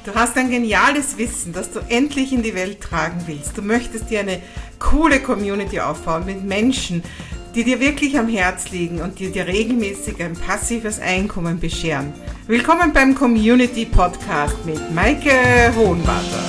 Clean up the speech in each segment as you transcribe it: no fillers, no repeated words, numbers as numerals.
Du hast ein geniales Wissen, das du endlich in die Welt tragen willst. Du möchtest dir eine coole Community aufbauen mit Menschen, die dir wirklich am Herz liegen und die dir regelmäßig ein passives Einkommen bescheren. Willkommen beim Community Podcast mit Maike Hohenwarter.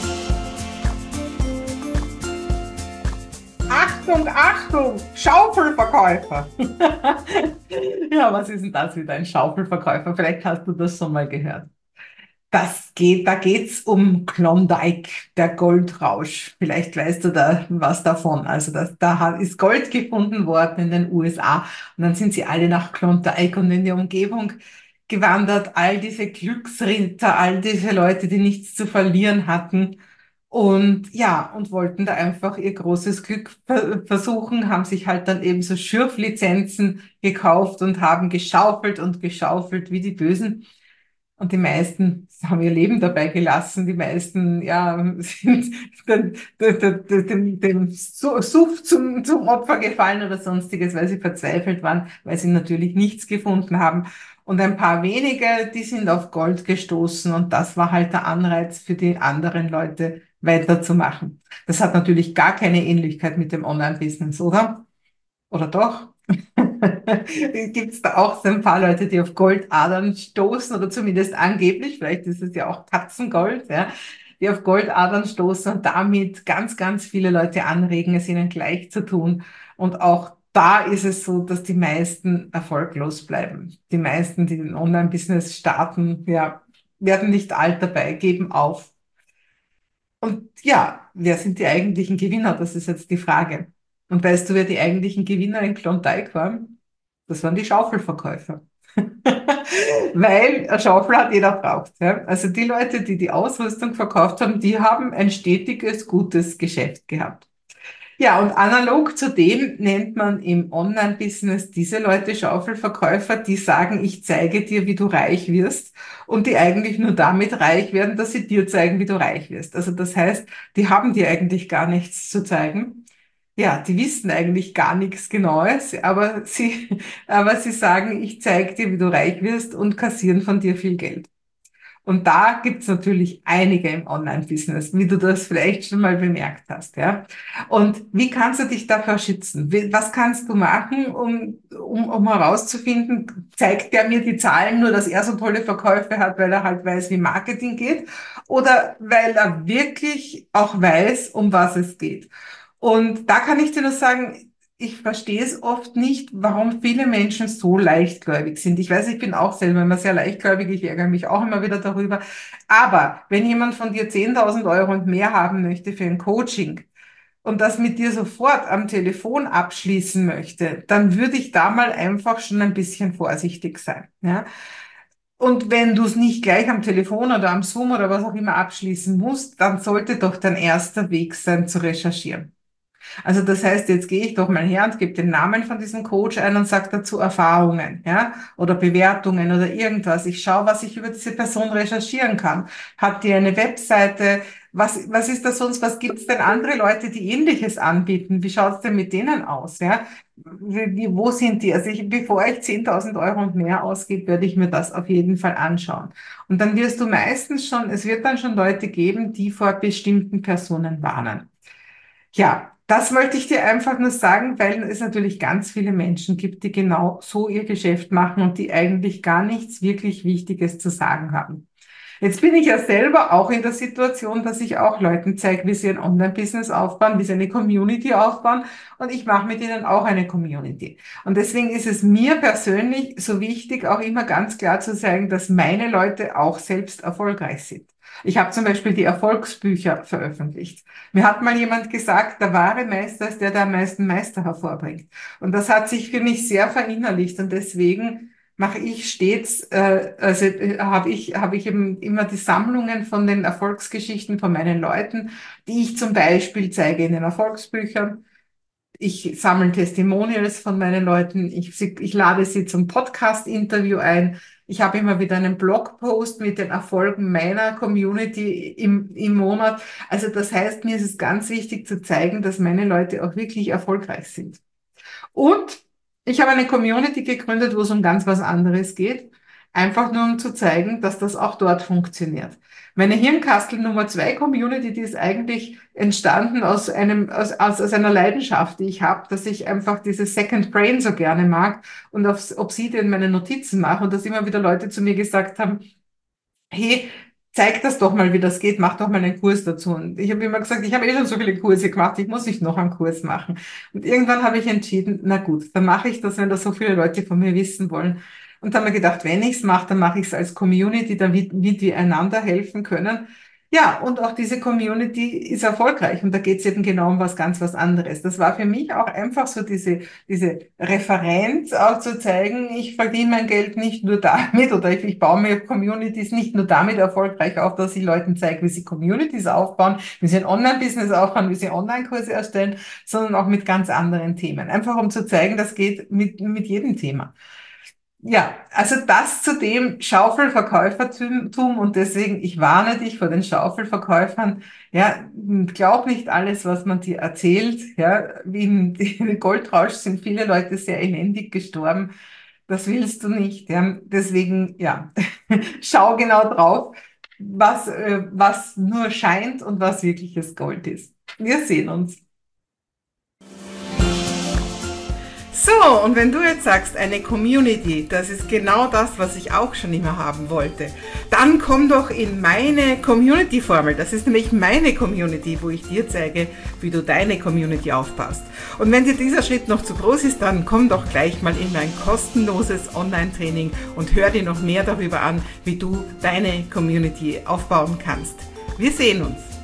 Achtung, Achtung, Schaufelverkäufer. Ja, was ist denn das wieder, ein Schaufelverkäufer? Vielleicht hast du das schon mal gehört. Da geht's um Klondike, der Goldrausch. Vielleicht weißt du da was davon. Also ist Gold gefunden worden in den USA und dann sind sie alle nach Klondike und in die Umgebung gewandert. All diese Glücksritter, all diese Leute, die nichts zu verlieren hatten und ja, und wollten da einfach ihr großes Glück versuchen, haben sich halt dann eben so Schürflizenzen gekauft und haben geschaufelt wie die Bösen. Und die meisten haben ihr Leben dabei gelassen. Die meisten, ja, sind dem Suff zum Opfer gefallen oder sonstiges, weil sie verzweifelt waren, weil sie natürlich nichts gefunden haben. Und ein paar wenige, die sind auf Gold gestoßen. Und das war halt der Anreiz für die anderen Leute, weiterzumachen. Das hat natürlich gar keine Ähnlichkeit mit dem Online-Business, oder? Oder doch? Gibt es da auch so ein paar Leute, die auf Goldadern stoßen oder zumindest angeblich, vielleicht ist es ja auch Katzengold, ja, die auf Goldadern stoßen und damit ganz, ganz viele Leute anregen, es ihnen gleich zu tun. Und auch da ist es so, dass die meisten erfolglos bleiben. Die meisten, die ein Online-Business starten, ja, werden nicht alt dabei, geben auf. Und ja, wer sind die eigentlichen Gewinner? Das ist jetzt die Frage. Und weißt du, wer die eigentlichen Gewinner in Klondike waren? Das waren die Schaufelverkäufer. Weil eine Schaufel hat jeder braucht. Ja? Also die Leute, die die Ausrüstung verkauft haben, die haben ein stetiges, gutes Geschäft gehabt. Ja, und analog zu dem nennt man im Online-Business diese Leute Schaufelverkäufer, die sagen, ich zeige dir, wie du reich wirst, und die eigentlich nur damit reich werden, dass sie dir zeigen, wie du reich wirst. Also das heißt, die haben dir eigentlich gar nichts zu zeigen. Ja, die wissen eigentlich gar nichts Genaues, aber sie sagen, ich zeige dir, wie du reich wirst, und kassieren von dir viel Geld. Und da gibt's natürlich einige im Online-Business, wie du das vielleicht schon mal bemerkt hast, ja. Und wie kannst du dich davor schützen? Was kannst du machen, um herauszufinden, zeigt der mir die Zahlen nur, dass er so tolle Verkäufe hat, weil er halt weiß, wie Marketing geht, oder weil er wirklich auch weiß, um was es geht? Und da kann ich dir nur sagen, ich verstehe es oft nicht, warum viele Menschen so leichtgläubig sind. Ich weiß, ich bin auch selber immer sehr leichtgläubig, ich ärgere mich auch immer wieder darüber. Aber wenn jemand von dir 10.000 Euro und mehr haben möchte für ein Coaching und das mit dir sofort am Telefon abschließen möchte, dann würde ich da mal einfach schon ein bisschen vorsichtig sein. Ja? Und wenn du es nicht gleich am Telefon oder am Zoom oder was auch immer abschließen musst, dann sollte doch dein erster Weg sein, zu recherchieren. Also das heißt, jetzt gehe ich doch mal her und gebe den Namen von diesem Coach ein und sage dazu Erfahrungen, ja, oder Bewertungen oder irgendwas. Ich schaue, was ich über diese Person recherchieren kann. Hat die eine Webseite? Was ist das sonst? Was gibt es denn andere Leute, die Ähnliches anbieten? Wie schaut es denn mit denen aus, ja? Wo sind die? Also bevor ich 10.000 Euro und mehr ausgebe, werde ich mir das auf jeden Fall anschauen. Und dann wirst du meistens schon, es wird dann schon Leute geben, die vor bestimmten Personen warnen. Ja, das wollte ich dir einfach nur sagen, weil es natürlich ganz viele Menschen gibt, die genau so ihr Geschäft machen und die eigentlich gar nichts wirklich Wichtiges zu sagen haben. Jetzt bin ich ja selber auch in der Situation, dass ich auch Leuten zeige, wie sie ein Online-Business aufbauen, wie sie eine Community aufbauen, und ich mache mit ihnen auch eine Community. Und deswegen ist es mir persönlich so wichtig, auch immer ganz klar zu sagen, dass meine Leute auch selbst erfolgreich sind. Ich habe zum Beispiel die Erfolgsbücher veröffentlicht. Mir hat mal jemand gesagt, der wahre Meister ist der, der am meisten Meister hervorbringt. Und das hat sich für mich sehr verinnerlicht, und deswegen mache ich stets, habe ich eben immer die Sammlungen von den Erfolgsgeschichten von meinen Leuten, die ich zum Beispiel zeige in den Erfolgsbüchern. Ich sammle Testimonials von meinen Leuten. Ich lade sie zum Podcast-Interview ein. Ich habe immer wieder einen Blogpost mit den Erfolgen meiner Community im Monat. Also das heißt, mir ist es ganz wichtig zu zeigen, dass meine Leute auch wirklich erfolgreich sind. Und ich habe eine Community gegründet, wo es um ganz was anderes geht. einfach nur um zu zeigen, dass das auch dort funktioniert. Meine Hirnkastel Nummer 2 Community, die ist eigentlich entstanden aus einer Leidenschaft, die ich habe, dass ich einfach dieses Second Brain so gerne mag und auf Obsidian meine Notizen mache und dass immer wieder Leute zu mir gesagt haben, hey, zeig das doch mal, wie das geht, mach doch mal einen Kurs dazu. Und ich habe immer gesagt, ich habe eh schon so viele Kurse gemacht, ich muss nicht noch einen Kurs machen. Und irgendwann habe ich entschieden, na gut, dann mache ich das, wenn das so viele Leute von mir wissen wollen. Und dann habe ich gedacht, wenn ich es mache, dann mache ich es als Community, damit wir einander helfen können. Ja, und auch diese Community ist erfolgreich und da geht es eben genau um was anderes. Das war für mich auch einfach so diese Referenz auch zu zeigen, ich verdiene mein Geld nicht nur damit oder ich baue mir Communities nicht nur damit erfolgreich auf, dass ich Leuten zeige, wie sie Communities aufbauen, wie sie ein Online-Business aufbauen, wie sie Online-Kurse erstellen, sondern auch mit ganz anderen Themen. Einfach um zu zeigen, das geht mit jedem Thema. Ja, also das zu dem Schaufelverkäufertum und deswegen, ich warne dich vor den Schaufelverkäufern. Ja, glaub nicht alles, was man dir erzählt. Ja, wie im Goldrausch sind viele Leute sehr elendig gestorben. Das willst du nicht. Ja, deswegen, ja, schau genau drauf, was nur scheint und was wirkliches Gold ist. Wir sehen uns. So, und wenn du jetzt sagst, eine Community, das ist genau das, was ich auch schon immer haben wollte, dann komm doch in meine Community-Formel. Das ist nämlich meine Community, wo ich dir zeige, wie du deine Community aufbaust. Und wenn dir dieser Schritt noch zu groß ist, dann komm doch gleich mal in mein kostenloses Online-Training und hör dir noch mehr darüber an, wie du deine Community aufbauen kannst. Wir sehen uns.